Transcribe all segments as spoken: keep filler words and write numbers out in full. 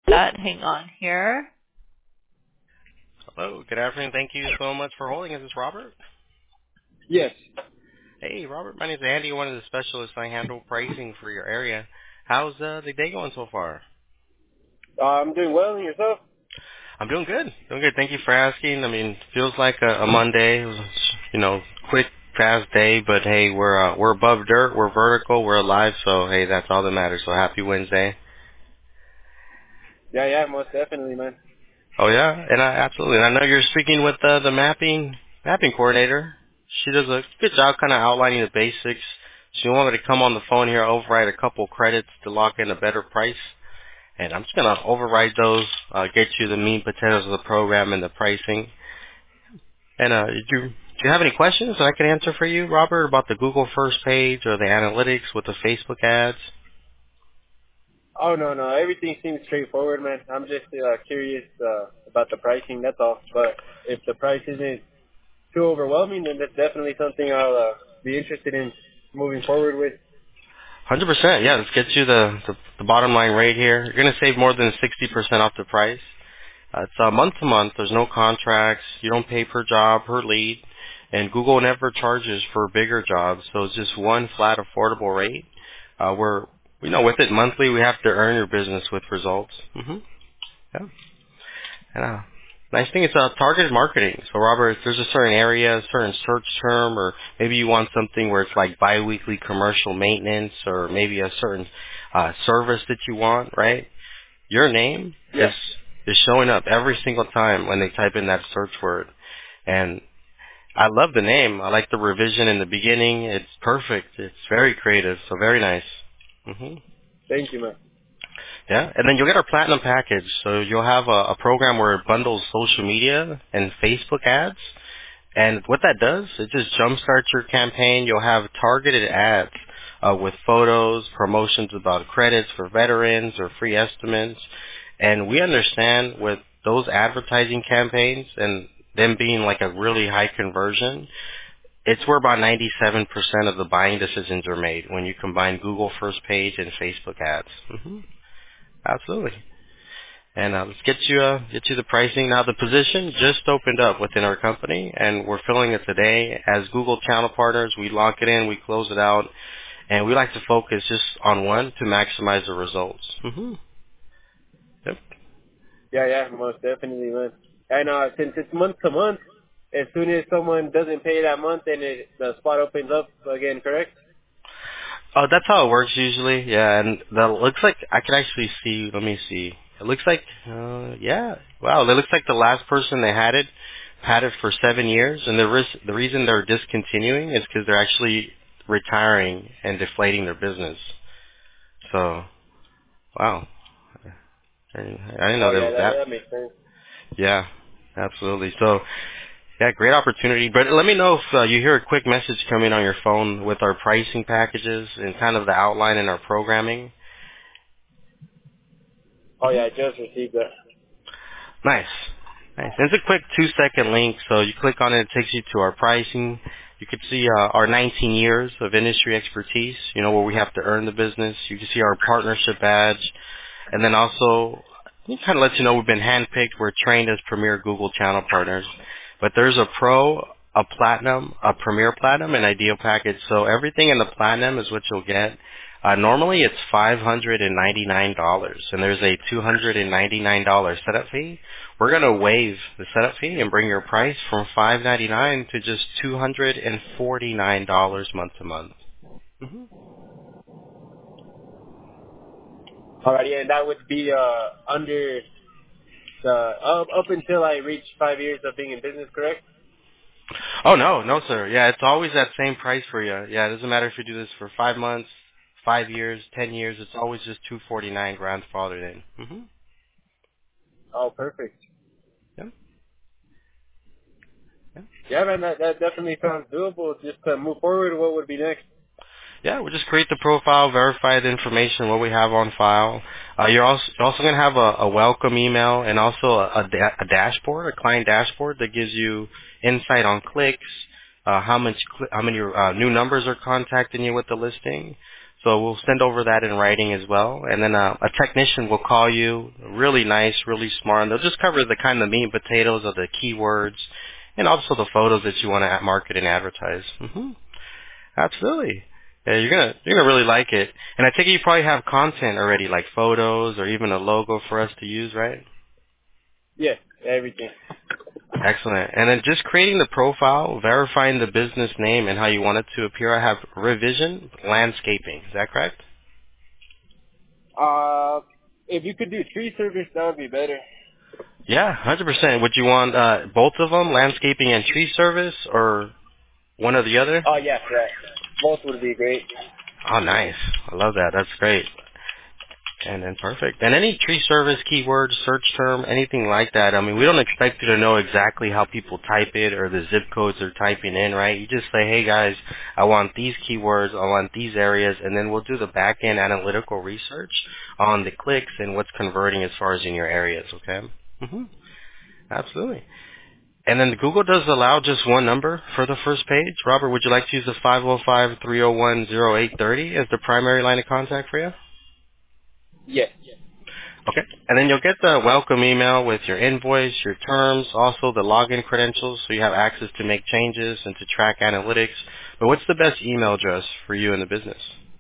that. Hang on here. Hello, good afternoon. Thank you so much for holding. Is this Robert? Yes. Hey, Robert. My name is Andy, one of the specialists. I handle pricing for your area. How's uh, the day going so far? Uh, I'm doing well, and yourself? I'm doing good. Doing good. Thank you for asking. I mean, feels like a, a Monday. It was, you know, quick, fast day, but hey, we're uh, we're above dirt. We're vertical. We're alive. So hey, that's all that matters. So happy Wednesday. Yeah, yeah, most definitely, man. Oh yeah, and I absolutely. And I know you're speaking with uh, the mapping mapping coordinator. She does a good job, kind of outlining the basics. She wanted to come on the phone here, override a couple credits to lock in a better price, and I'm just gonna override those, uh, get you the meat and potatoes of the program and the pricing. And uh, did you do you have any questions that I can answer for you, Robert, about the Google first page or the analytics with the Facebook ads? Oh, no, no, everything seems straightforward, man. I'm just uh, curious uh, about the pricing, that's all. But if the price isn't too overwhelming, then that's definitely something I'll uh, be interested in moving forward with. one hundred percent. Yeah, let's get you the, the the bottom line rate here. You're gonna save more than sixty percent off the price. Uh, it's uh, month to month. There's no contracts. You don't pay per job, per lead. And Google never charges for bigger jobs. So it's just one flat affordable rate. Uh, we're, you know, with it monthly, we have to earn your business with results. hmm Yeah. And, uh, nice thing is uh, targeted marketing. So Robert, if there's a certain area, a certain search term, or maybe you want something where it's like biweekly commercial maintenance, or maybe a certain uh, service that you want, right? Your name Yeah. is is showing up every single time when they type in that search word. And I love the name. I like the revision in the beginning. It's perfect. It's very creative, so very nice. hmm Thank you, man. Yeah, and then you'll get our platinum package. So you'll have a, a program where it bundles social media and Facebook ads. And what that does, it just jumpstarts your campaign. You'll have targeted ads uh, with photos, promotions about credits for veterans or free estimates. And we understand with those advertising campaigns and them being like a really high conversion, it's where about ninety-seven percent of the buying decisions are made when you combine Google first page and Facebook ads. hmm Absolutely. And uh, let's get you uh, get you the pricing. Now the position just opened up within our company, and we're filling it today. As Google channel partners, we lock it in, we close it out, and we like to focus just on one to maximize the results. hmm Yep. Yeah, yeah, most definitely, man. And uh, since it's month to month, as soon as someone doesn't pay that month, then it, the spot opens up again, correct? Oh, that's how it works usually. Yeah, and that looks like I can actually see. Let me see. It looks like, uh, yeah. Wow, it looks like the last person they had it had it for seven years, and the ris- the reason they're discontinuing is because they're actually retiring and deflating their business. So, wow, I, I didn't know Oh, there yeah, was that, that. that makes sense. Yeah, absolutely. So, yeah, great opportunity. But let me know if uh, you hear a quick message coming on your phone with our pricing packages and kind of the outline in our programming. Oh, yeah, I just received that. Nice. Nice. And it's a quick two second link, so you click on it, it takes you to our pricing. You can see uh, our nineteen years of industry expertise, you know, where we have to earn the business. You can see our partnership badge. And then also, it kind of lets you know we've been handpicked. We're trained as premier Google channel partners. But there's a pro, a platinum, a premier platinum, and ideal package. So everything in the platinum is what you'll get. Uh, normally it's five hundred ninety-nine dollars, and there's a two hundred ninety-nine dollars setup fee. We're going to waive the setup fee and bring your price from five hundred ninety-nine dollars to just two hundred forty-nine dollars month to month. hmm Alrighty, and that would be uh, under the up, up until I reach five years of being in business, correct? Oh no, no sir. Yeah, it's always that same price for you. Yeah, it doesn't matter if you do this for five months, five years, ten years. It's always just two forty nine grandfathered in. Mhm. Oh, perfect. Yeah. Yeah. Yeah, man, that, that definitely sounds doable. Just to move forward, what would be next? Yeah, we'll just create the profile, verify the information, what we have on file. Uh, you're also you're also going to have a, a welcome email and also a, a, da- a dashboard, a client dashboard that gives you insight on clicks, uh, how much cl- how many uh, new numbers are contacting you with the listing. So we'll send over that in writing as well, and then uh, a technician will call you, really nice, really smart, and they'll just cover the kind of meat and potatoes of the keywords, and also the photos that you want to market and advertise. hmm Absolutely. Yeah, you're gonna you're gonna really like it, and I think you probably have content already, like photos or even a logo for us to use, right? Yeah, everything. Excellent. And then just creating the profile, verifying the business name and how you want it to appear. I have Revision Landscaping. Is that correct? Uh, if you could do tree service, that would be better. Yeah, one hundred percent. Would you want uh, both of them, landscaping and tree service, or one or the other? Oh, yeah, yeah. Both would be great. Oh, nice. I love that. That's great. And then perfect. And any tree service keywords, search term, anything like that. I mean, we don't expect you to know exactly how people type it or the zip codes they're typing in, right? You just say, hey guys, I want these keywords, I want these areas, and then we'll do the back end analytical research on the clicks and what's converting as far as in your areas, okay? hmm Absolutely. And then Google does allow just one number for the first page. Robert, would you like to use the five oh five, three oh one, oh eight three oh as the primary line of contact for you? Yes. Okay. And then you'll get the welcome email with your invoice, your terms, also the login credentials so you have access to make changes and to track analytics. But what's the best email address for you in the business?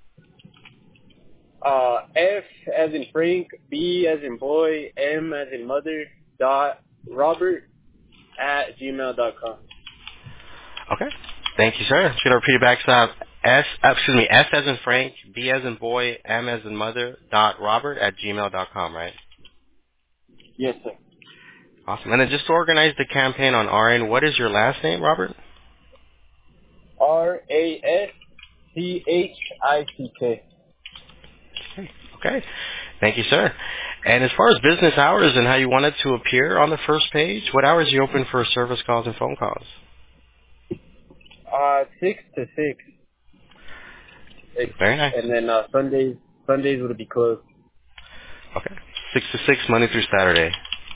Uh, F as in Frank, B as in boy, M as in mother, dot Robert at gmail dot com. Okay. Thank you, sir. Just going to repeat it back. So I have S, uh, excuse me, S as in Frank, B as in boy, M as in mother, dot Robert at gmail dot com, right? Yes, sir. Awesome. And then just to organize the campaign on our end, what is your last name, Robert? R A S C H I C K. Okay. Thank you, sir. And as far as business hours and how you want it to appear on the first page, what hours are you open for service calls and phone calls? Uh, six to six. It, Very nice. and then uh, Sundays, Sundays would be closed. Okay. Six to six, Monday through Saturday.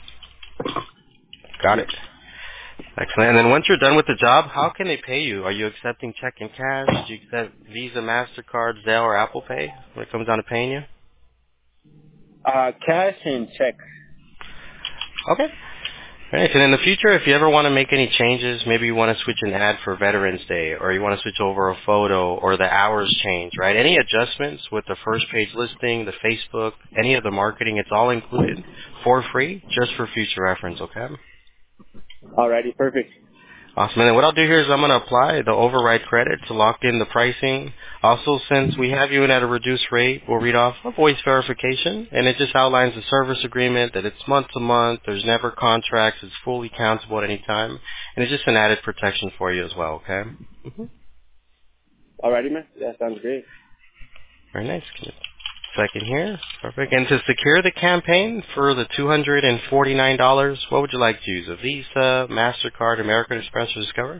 Got Yes. it. Excellent. And then once you're done with the job, how can they pay you? Are you accepting check and cash? Do you accept Visa, MasterCard, Zelle, or Apple Pay when it comes down to paying you? Uh, cash and check. Okay. Right. And in the future, if you ever want to make any changes, maybe you want to switch an ad for Veterans Day, or you want to switch over a photo, or the hours change, right? Any adjustments with the first page listing, the Facebook, any of the marketing, it's all included for free, just for future reference, okay? Alrighty, perfect. Awesome. And then what I'll do here is I'm going to apply the override credit to lock in the pricing. Also, since we have you in at a reduced rate, we'll read off a voice verification, and it just outlines the service agreement that it's month to month, there's never contracts, it's fully countable at any time, and it's just an added protection for you as well, okay? hmm Alrighty, man. That sounds great. Very nice. Give me a second here. Perfect. And to secure the campaign for the two hundred forty-nine dollars, what would you like to use? A Visa, MasterCard, American Express, or Discover?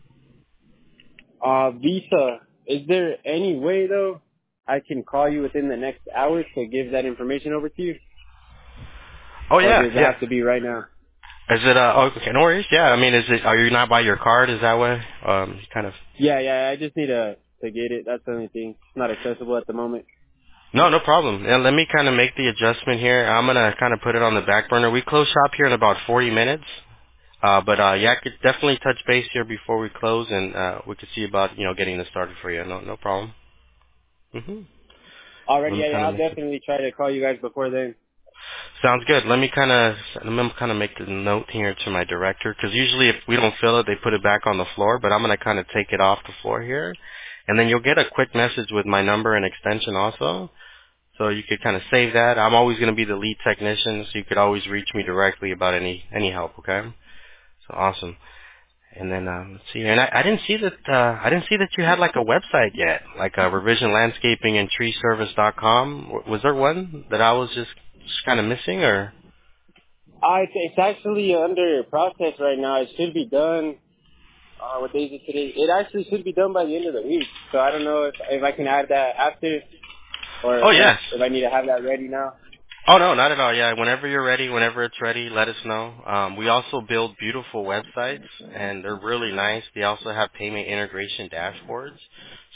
Uh, Visa. Is there any way though I can call you within the next hour to give that information over to you, Oh, or yeah, does it yeah. have to be right now? Is it uh oh, okay, no worries. Yeah, I mean, is it are you not by your card? Is that way? Um, kind of. Yeah, yeah. I just need to to get it. That's the only thing. It's not accessible at the moment. No, no problem. Yeah, let me kind of make the adjustment here. I'm gonna kind of put it on the back burner. We close shop here in about forty minutes. Uh, but uh, yeah, I could definitely touch base here before we close, and uh, we could see about you know getting this started for you. No, no problem. Mhm. Let Already, me yeah, yeah. kind of I'll make it. definitely try to call you guys before then. Sounds good. Let me kind of let me kind of make the note here to my director because usually if we don't fill it, they put it back on the floor. But I'm gonna kind of take it off the floor here, and then you'll get a quick message with my number and extension also. So you could kind of save that. I'm always going to be the lead technician, so you could always reach me directly about any any help. Okay. So awesome. And then um, let's see. And I, I didn't see that. Uh, I didn't see that you had like a website yet, like uh, Revision Landscaping and Tree Service dot com. W- Was there one that I was just, just kind of missing, or? Uh, it's, it's actually under process right now. It should be done. Uh, what day is it today? It actually should be done by the end of the week. So I don't know if if I can add that after, or Oh if yes. if I need to have that ready now. Oh no, not at all. Yeah, whenever you're ready, whenever it's ready, let us know. Um, we also build beautiful websites, and they're really nice. They also have payment integration dashboards,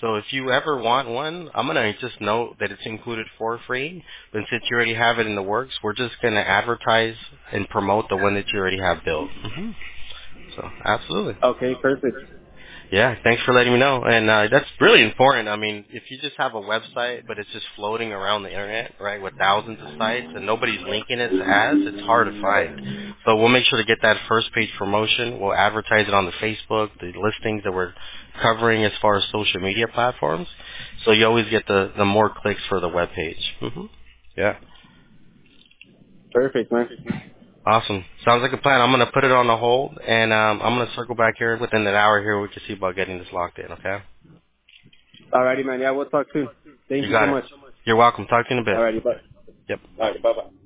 So if you ever want one, I'm gonna just note that it's included for free. But since you already have it in the works, we're just gonna advertise and promote the one that you already have built. hmm So absolutely. Okay, perfect. Yeah, thanks for letting me know. And uh, that's really important. I mean, if you just have a website, but it's just floating around the internet, right, with thousands of sites, and nobody's linking it to ads, it's hard to find. So we'll make sure to get that first page promotion. We'll advertise it on the Facebook, the listings that we're covering as far as social media platforms. So you always get the, the more clicks for the web page. hmm Yeah. Perfect, man. Awesome. Sounds like a plan. I'm going to put it on the hold, and um, I'm going to circle back here within an hour here. We can see about getting this locked in, okay? Alrighty, man. Yeah, we'll talk soon. Thank You you so got it. much. You're welcome. Talk to you in a bit. Alrighty, bye. Yep. Alright, bye bye.